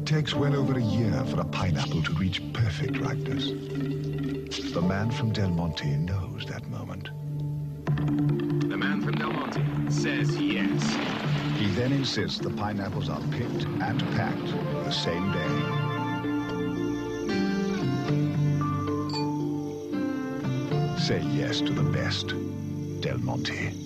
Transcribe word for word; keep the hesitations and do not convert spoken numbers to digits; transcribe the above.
It takes well over a year for a pineapple to reach perfect ripeness. The man from Del Monte knows that moment. The man from Del Monte says yes. He then insists the pineapples are picked and packed the same day. Say yes to the best, Del Monte.